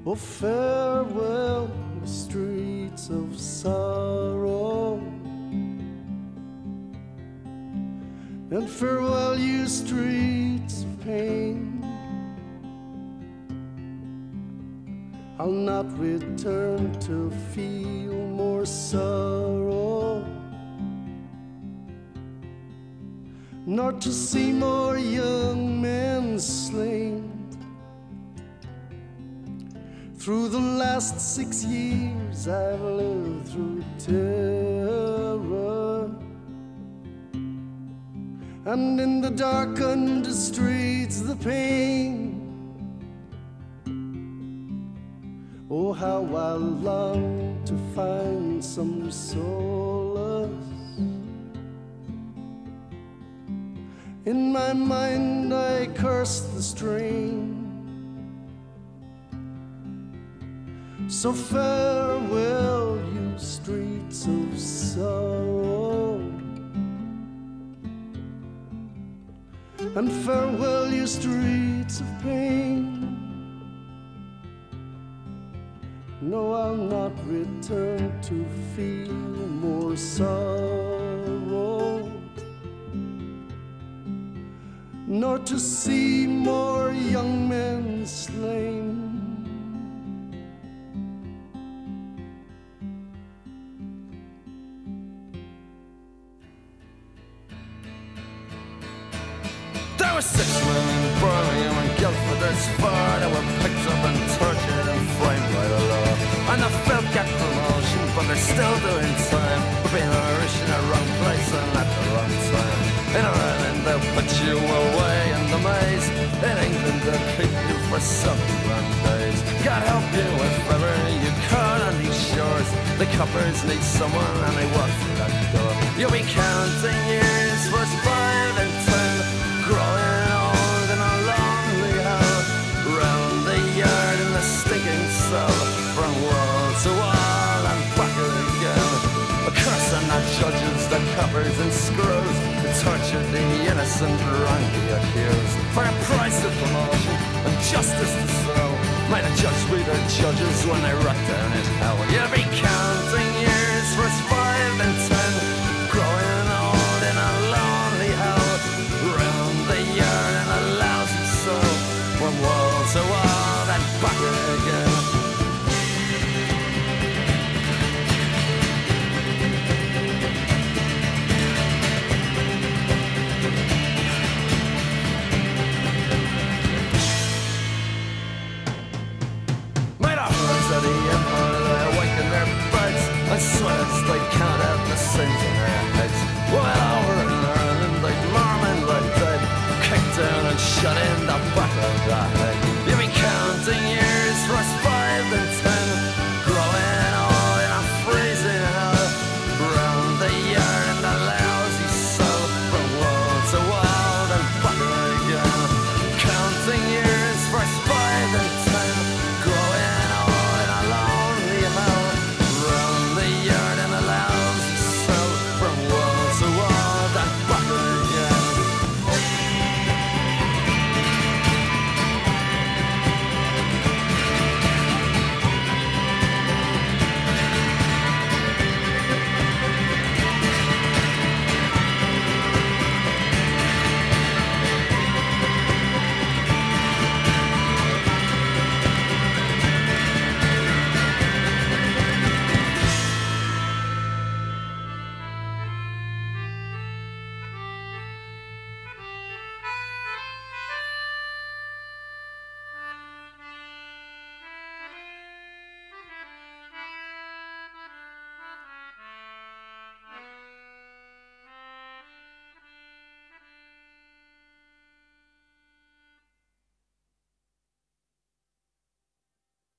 Oh, farewell, the streets of sorrow, and farewell, you streets of pain. I'll not return to feel more sorrow, nor to see more young men slain. Through the last 6 years I've lived through terror, and in the darkened streets the pain. Oh, how I long to find some solace. In my mind I curse the strain. So farewell, you streets of sorrow, and farewell, you streets of pain. No, I'll not return to feel more sorrow, nor to see more young men slain. There were 6 men in Birmingham and Guildford, there's 4 that were picked up and tortured and framed by the law. And the folk got promotion, but they're still doing time for being Irish in the wrong place and at the wrong time. In Ireland they'll put you away in the maze. In England they'll keep you for 7 grand days. God help you if ever you caught on these shores. The coppers need someone and they walk through that door. You'll be counting years, first 5 and 10, growing old in a lonely hell, round the yard in the stinking cell, from wall to wall and back again. A curse on the judges, the coppers and screws, who tortured the innocent, wrongly accused. For a price of promotion and justice to sell, may the judge be their judges when they rock down in hell. You'll be counting years for